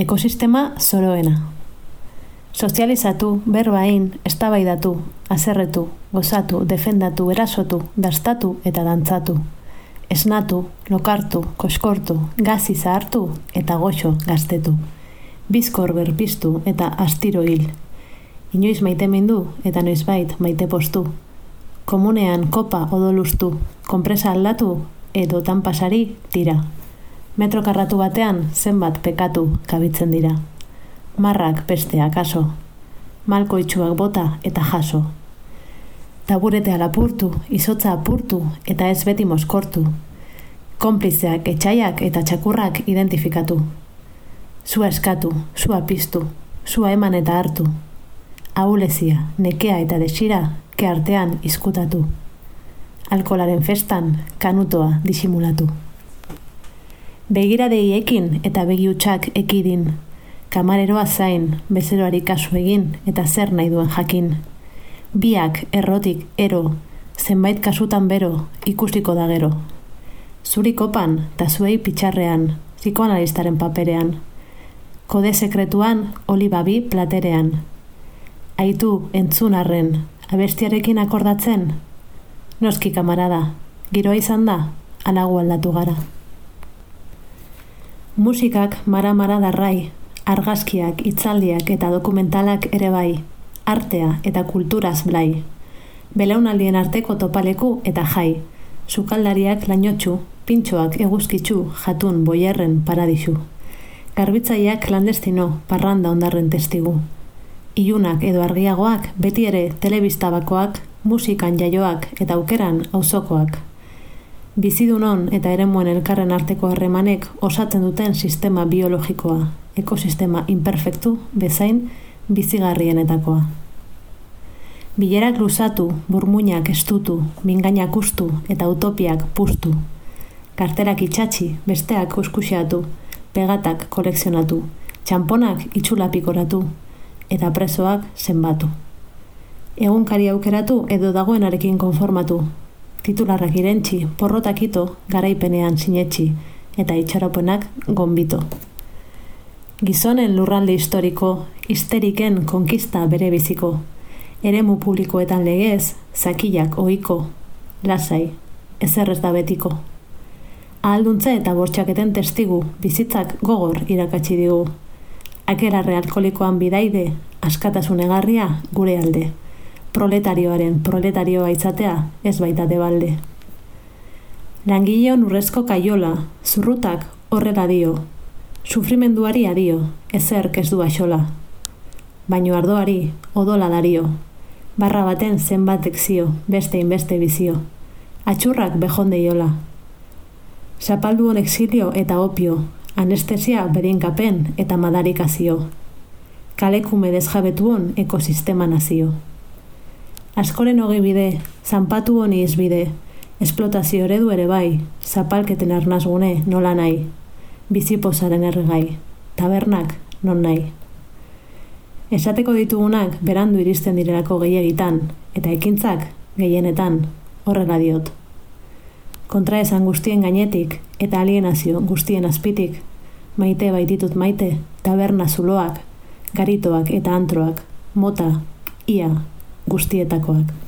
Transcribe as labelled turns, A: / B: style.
A: Ekosistema zoroena. Sozializatu, berbain, eztabaidatu, haserretu, gozatu, defendatu, erasotu, dastatu eta dantzatu. Esnatu, lokartu, koskortu, gazi zahartu eta goxo gaztetu. Bizkor berpiztu eta astiro hil. Inoiz maite mindu eta noizbait maite postu. Komunean kopa odolustu, konpresa aldatu edo tanpasari tira. Metro karratu batean zenbat pekatu kabitzen dira. Marrak pestea kaso. Malko itxuak bota eta jaso. Taburetea lapurtu, izotza apurtu eta ez beti moskortu. Konplizeak, etxaiak eta txakurrak identifikatu. Zua eskatu, zua piztu, zua eman eta hartu. Ahulezia, nekea eta desira, ke artean izkutatu. Alkolaren festan, kanutoa disimulatu. Begiradeiekin eta begiutxak ekidin. Kamareroa zain, bezeroari kasu egin eta zer nahi duen jakin. Biak errotik ero, zenbait kasutan bero, ikustiko da gero. Zuri kopan ta zuei pitxarrean, psikoanalistaren paperean. Kode sekretuan, olibabi platerean. Aitu entzun arren, abestiarekin akordatzen? Noski kamarada, giroa izan da, alagu aldatu gara. Musikak mara-mara darrai, argazkiak, hitzaldiak eta dokumentalak ere bai, artea eta kulturaz blai. Belaunaldien arteko topaleku eta jai, sukaldariak lainotxu, pintxoak eguzkitxu, jatun boierren paradisu. Garbitzaileak klandestino, parranda ondarren testigu. Ilunak edo argiagoak, beti ere telebistabakoak, musikan jaioak eta aukeran auzokoak. Bizidunon eta eremuen elkarren arteko harremanek osatzen duten sistema biologikoa, ekosistema imperfektu, bezain bizigarrienetakoa. Bilerak luzatu, burmuinak estutu, mingainak ustu eta utopiak pustu. Karterak itxatxi, besteak kuskuxeatu, pegatak kolekzionatu, txamponak itxulapikoratu eta presoak zenbatu. Egunkari aukeratu edo dagoenarekin konformatu. Titularrak irentxi, porrotak ito, garaipenean sinetxi, eta itxaropenak gonbito. Gizonen lurralde historiko, histeriken konkista bere biziko. Eremu publikoetan legez, zakilak ohiko, lasai, ezerrez da betiko. Ahalduntze eta bortxaketen testigu, bizitzak gogor irakatsi digu. Akerarre alkolikoan bidaide, askatasun egarria gure alde. Proletarioaren proletarioa izatea ez baita debalde. Langileon urrezko kaiola, zurrutak horrela dio. Sufrimenduari adio, ezerk ez du axola. Baino ardoari odola dario. Barra baten zenbatek zio, beste inbeste bizio. Atxurrak bejondeiola. Zapalduon exilio eta opio, anestesia berinkapen eta madarikazio. Kalekume desjabetuon ekosistema nazio. Askoren hogei bide, zanpatu honi izbide, esplotazio eredu ere bai, zapalketen arnazgune nola nahi, bizipozaren erregai, tabernak non nahi. Esateko ditugunak berandu iristen direlako gehiegitan, eta ekintzak gehienetan horrela diot. Kontraesan guztien gainetik eta alienazio guztien azpitik, maite baititut maite, taberna zuloak, garitoak eta antroak, mota, ia, guztietakoak.